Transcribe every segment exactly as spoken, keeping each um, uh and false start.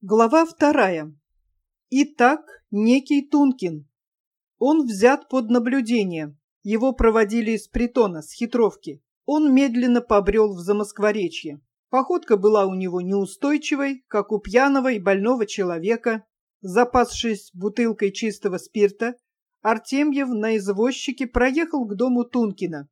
Глава вторая. Итак, некий Тункин. Он взят под наблюдение. Его проводили из притона, с хитровки. Он медленно побрел в Замоскворечье. Походка была у него неустойчивой, как у пьяного и больного человека. Запасшись бутылкой чистого спирта, Артемьев на извозчике проехал к дому Тункина.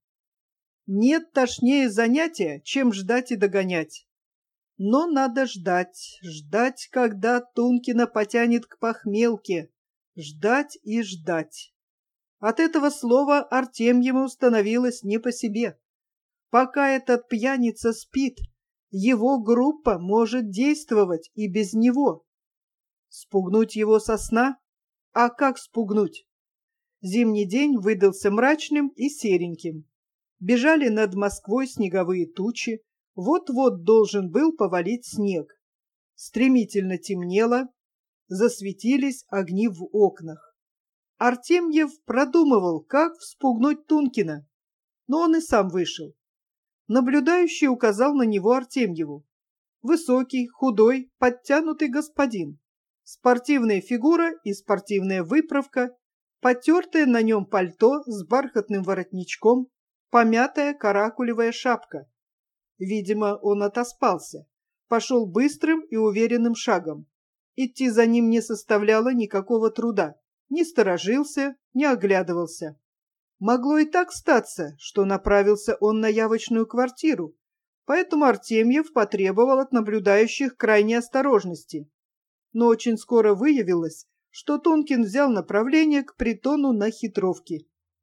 Нет тошнее занятия, чем ждать и догонять. Но надо ждать, ждать, когда Тункина потянет к похмелке, ждать и ждать. От этого слова Артемьеву становилось не по себе. Пока этот пьяница спит, его группа может действовать и без него. Спугнуть его со сна? А как спугнуть? Зимний день выдался мрачным и сереньким. Бежали над Москвой снеговые тучи. Вот-вот должен был повалить снег. Стремительно темнело, засветились огни в окнах. Артемьев продумывал, как вспугнуть Тункина, но он и сам вышел. Наблюдающий указал на него Артемьеву. Высокий, худой, подтянутый господин. Спортивная фигура и спортивная выправка, потертое на нем пальто с бархатным воротничком, помятая каракулевая шапка. Видимо, он отоспался, пошел быстрым и уверенным шагом. Идти за ним не составляло никакого труда, не сторожился, не оглядывался. Могло и так статься, что направился он на явочную квартиру, поэтому Артемьев потребовал от наблюдающих крайней осторожности. Но очень скоро выявилось, что Тункин взял направление к притону на хитровке.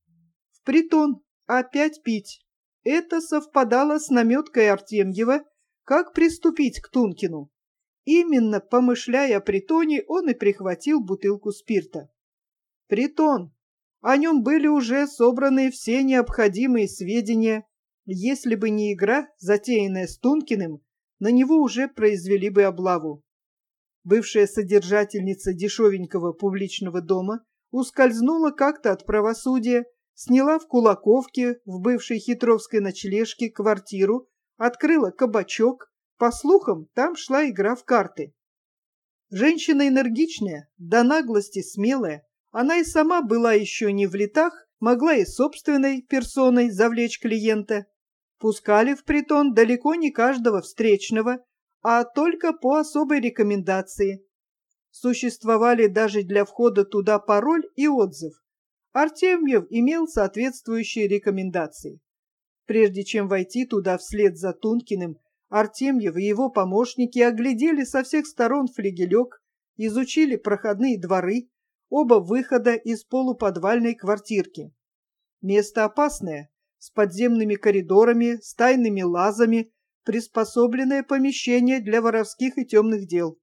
В притон опять пить. Это совпадало с наметкой Артемьева, как приступить к Тункину. Именно помышляя о притоне, он и прихватил бутылку спирта. Притон. О нем были уже собраны все необходимые сведения. Если бы не игра, затеянная с Тункиным, на него уже произвели бы облаву. Бывшая содержательница дешевенького публичного дома ускользнула как-то от правосудия, сняла в Кулаковке, в бывшей хитровской ночлежке, квартиру, открыла кабачок. По слухам, там шла игра в карты. Женщина энергичная, до наглости смелая, она и сама была еще не в летах, могла и собственной персоной завлечь клиента. Пускали в притон далеко не каждого встречного, а только по особой рекомендации. Существовали даже для входа туда пароль и отзыв. Артемьев имел соответствующие рекомендации. Прежде чем войти туда вслед за Тункиным, Артемьев и его помощники оглядели со всех сторон флигелек, изучили проходные дворы, оба выхода из полуподвальной квартирки. Место опасное, с подземными коридорами, с тайными лазами, приспособленное помещение для воровских и темных дел.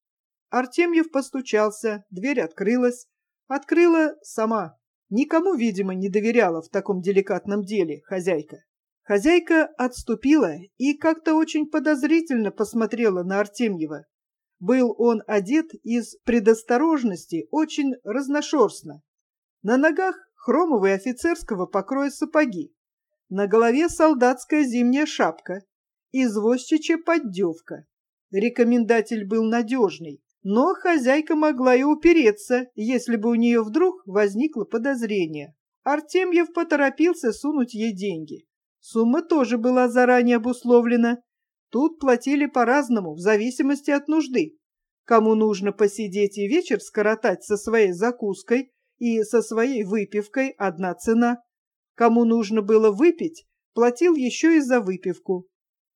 Артемьев постучался, дверь открылась, открыла сама. Никому, видимо, не доверяла в таком деликатном деле хозяйка. Хозяйка отступила и как-то очень подозрительно посмотрела на Артемьева. Был он одет из предосторожности очень разношерстно. На ногах хромовые офицерского покроя сапоги, на голове солдатская зимняя шапка, извозчичья поддевка. Рекомендатель был надежный. Но хозяйка могла и упереться, если бы у нее вдруг возникло подозрение. Артемьев поторопился сунуть ей деньги. Сумма тоже была заранее обусловлена. Тут платили по-разному, в зависимости от нужды. Кому нужно посидеть и вечер скоротать со своей закуской и со своей выпивкой – одна цена. Кому нужно было выпить, платил еще и за выпивку.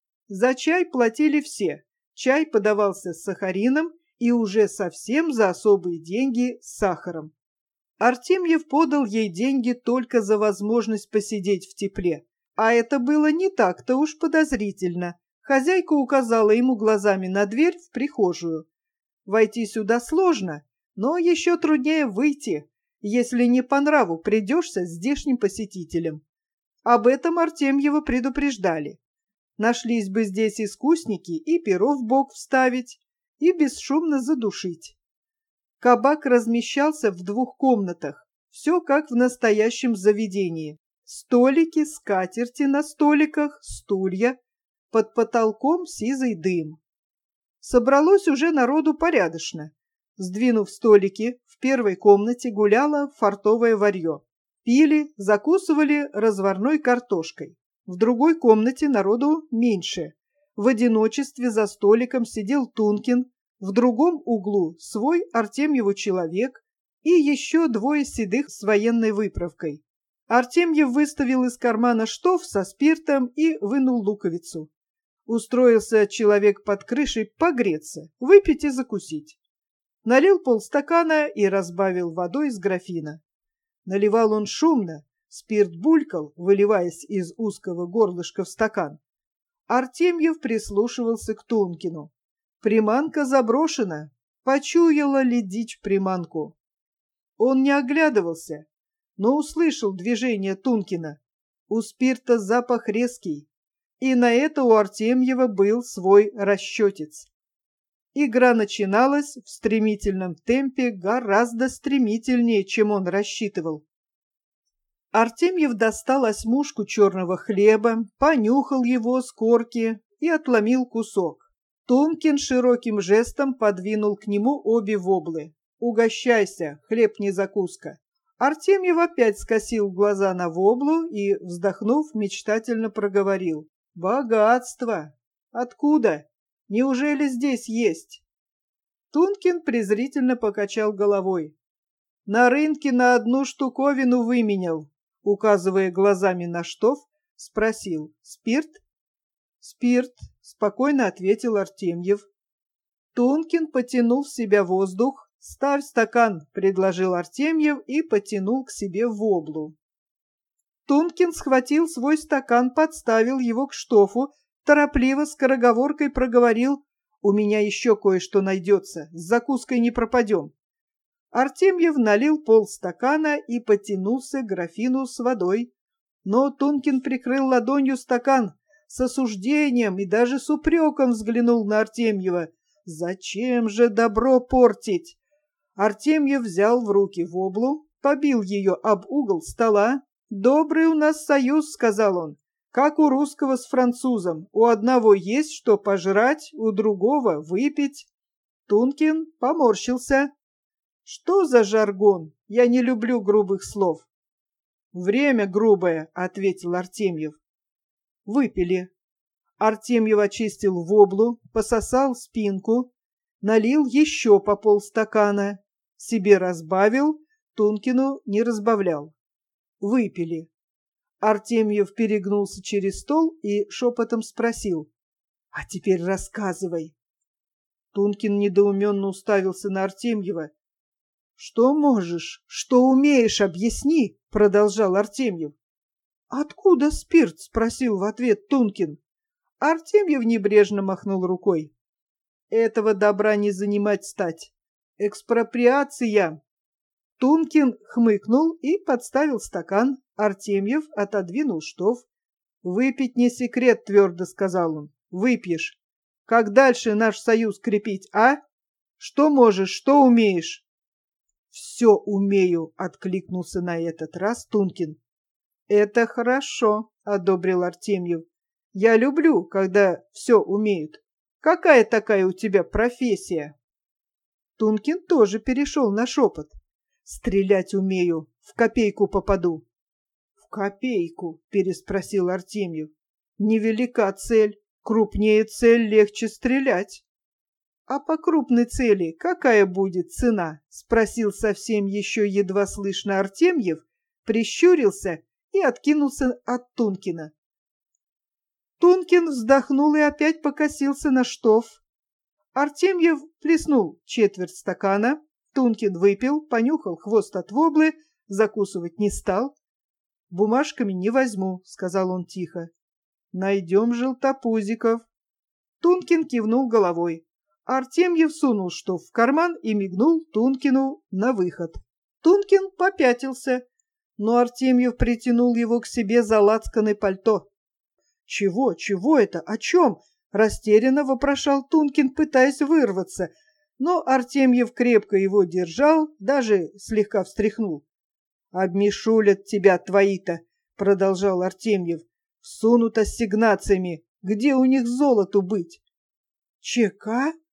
За чай платили все. Чай подавался с сахарином, и уже совсем за особые деньги с сахаром. Артемьев подал ей деньги только за возможность посидеть в тепле. А это было не так-то уж подозрительно. Хозяйка указала ему глазами на дверь в прихожую. Войти сюда сложно, но еще труднее выйти, если не по нраву придешься здешним посетителям. Об этом Артемьева предупреждали. Нашлись бы здесь искусники и перо в бок вставить, и бесшумно задушить. Кабак размещался в двух комнатах, все как в настоящем заведении. Столики, скатерти на столиках, стулья, под потолком сизый дым. Собралось уже народу порядочно. Сдвинув столики, в первой комнате гуляло фартовое варье. Пили, закусывали разварной картошкой. В другой комнате народу меньше. В одиночестве за столиком сидел Тункин, в другом углу свой Артемьеву человек и еще двое седых с военной выправкой. Артемьев выставил из кармана штоф со спиртом и вынул луковицу. Устроился человек под крышей погреться, выпить и закусить. Налил полстакана и разбавил водой из графина. Наливал он шумно, спирт булькал, выливаясь из узкого горлышка в стакан. Артемьев прислушивался к Тункину. Приманка заброшена. Почуяла ли дичь приманку? Он не оглядывался, но услышал движение Тункина. У спирта запах резкий, и на это у Артемьева был свой расчетец. Игра начиналась в стремительном темпе, гораздо стремительнее, чем он рассчитывал. Артемьев достал осьмушку черного хлеба, понюхал его с корки и отломил кусок. Тункин широким жестом подвинул к нему обе воблы. «Угощайся, хлеб не закуска». Артемьев опять скосил глаза на воблу и, вздохнув, мечтательно проговорил: «Богатство! Откуда? Неужели здесь есть?» Тункин презрительно покачал головой. «На рынке на одну штуковину выменял», указывая глазами на штоф, спросил: «Спирт?» «Спирт», — спокойно ответил Артемьев. Тункин потянул в себя воздух. «Ставь стакан», — предложил Артемьев и потянул к себе воблу. Тункин схватил свой стакан, подставил его к штофу, торопливо скороговоркой проговорил: «У меня еще кое-что найдется, с закуской не пропадем». Артемьев налил полстакана и потянулся к графину с водой. Но Тункин прикрыл ладонью стакан, с осуждением и даже с упреком взглянул на Артемьева. «Зачем же добро портить?» Артемьев взял в руки воблу, побил ее об угол стола. «Добрый у нас союз», — сказал он, — «как у русского с французом. У одного есть что пожрать, у другого выпить». Тункин поморщился. «Что за жаргон? Я не люблю грубых слов». «Время грубое», — ответил Артемьев. Выпили. Артемьев очистил воблу, пососал спинку, налил еще по полстакана, себе разбавил, Тункину не разбавлял. Выпили. Артемьев перегнулся через стол и шепотом спросил: «А теперь рассказывай». Тункин недоуменно уставился на Артемьева. «Что можешь, что умеешь, объясни», — продолжал Артемьев. «Откуда спирт?» — спросил в ответ Тункин. Артемьев небрежно махнул рукой. «Этого добра не занимать стать. Экспроприация». Тункин хмыкнул и подставил стакан. Артемьев отодвинул штоф. «Выпить не секрет», — твердо сказал он. «Выпьешь. Как дальше наш союз крепить, а? Что можешь, что умеешь?» «Все умею», — откликнулся на этот раз Тункин. «Это хорошо», — одобрил Артемьев. «Я люблю, когда все умеют. Какая такая у тебя профессия?» Тункин тоже перешел на шепот. «Стрелять умею, в копейку попаду». «В копейку?» — переспросил Артемьев. «Невелика цель, крупнее цель легче стрелять». «А по крупной цели какая будет цена?» — спросил совсем еще едва слышно Артемьев, прищурился и откинулся от Тункина. Тункин вздохнул и опять покосился на штоф. Артемьев плеснул четверть стакана, Тункин выпил, понюхал хвост от воблы, закусывать не стал. «Бумажками не возьму», — сказал он тихо. «Найдем желтопузиков». Тункин кивнул головой. Артемьев сунул штоф в карман и мигнул Тункину на выход. Тункин попятился, но Артемьев притянул его к себе за лацканы пальто. «Чего? Чего это? О чем?» — растерянно вопрошал Тункин, пытаясь вырваться. Но Артемьев крепко его держал, даже слегка встряхнул. «Обмешулят тебя твои-то», — продолжал Артемьев. «Всунут ассигнациями. Где у них золоту быть?» «ЧК?»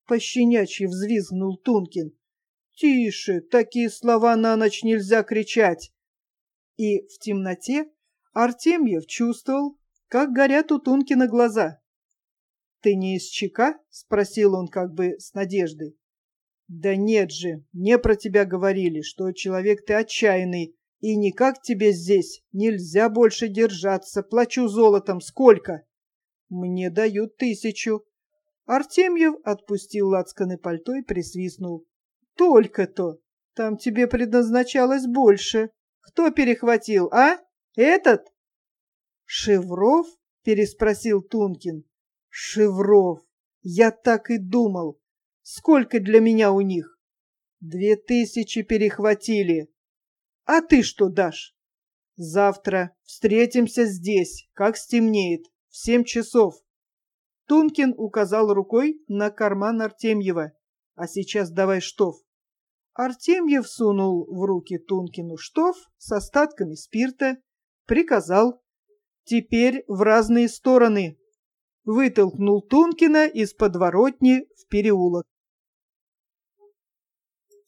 Пощенячьи взвизгнул Тункин. Тише, такие слова на ночь нельзя кричать. И в темноте Артемьев чувствовал, как горят у Тункина глаза. «Ты не из ЧК?» — спросил он как бы с надеждой. «Да нет же, мне про тебя говорили, что человек ты отчаянный, и никак тебе здесь нельзя больше держаться. Плачу золотом. Сколько?» «Мне дают тысячу». Артемьев отпустил лацканы пальто и присвистнул. «Только-то! Там тебе предназначалось больше. Кто перехватил, а? Этот?» «Шевров?» — переспросил Тункин. «Шевров! Я так и думал. Сколько для меня у них?» «Две тысячи перехватили. А ты что дашь?» «Завтра встретимся здесь, как стемнеет, в семь часов». Тункин указал рукой на карман Артемьева. «А сейчас давай штоф». Артемьев сунул в руки Тункину штоф с остатками спирта, приказал: «Теперь в разные стороны». Вытолкнул Тункина из подворотни в переулок.